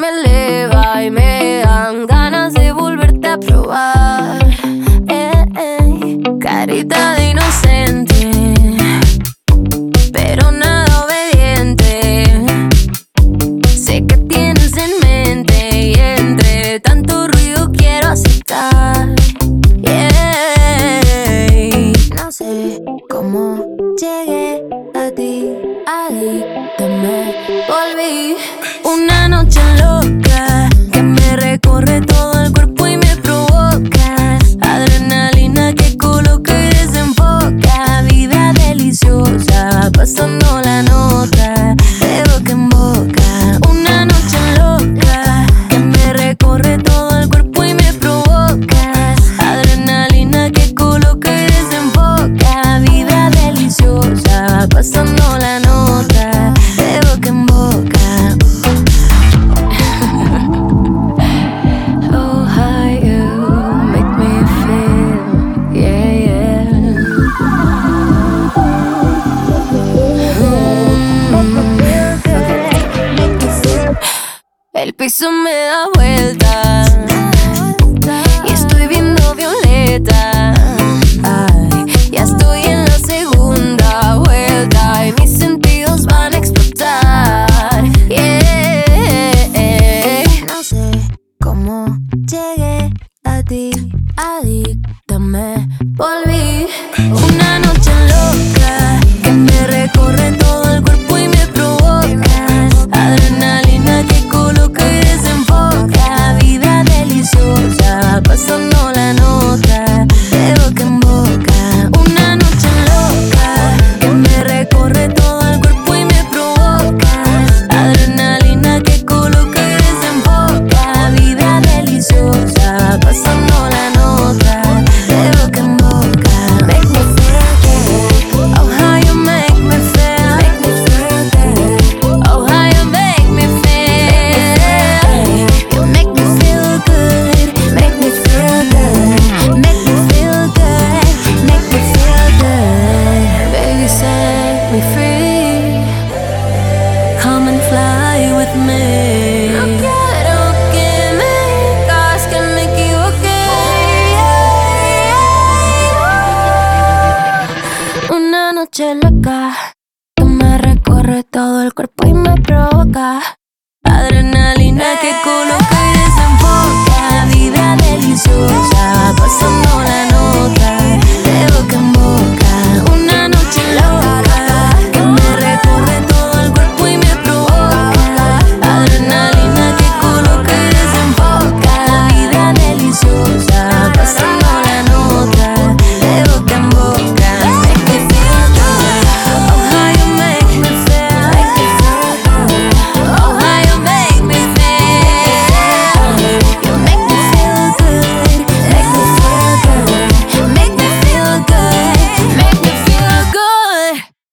me eleva y me dan ganas de volverte a probar. Carita de inocente, pero nada obediente. Sé que tienes en mente y entre tanto ruido quiero aceptar. No sé cómo llegué a ti, ahí que me volví. Una noche loca que me recorre todo el cuerpo y me provoca. Adrenalina que coloca y desenfoca. Vida deliciosa, pasando la nota de boca en boca. Una noche loca que me recorre todo el cuerpo y me provoca. Adrenalina que coloca y desenfoca. Vida deliciosa, pasando la nota de boca en boca. Oh, how you make me feel, yeah, yeah. El piso me da vuelta y estoy viendo violeta. Ay, ya estoy en la segunda vuelta y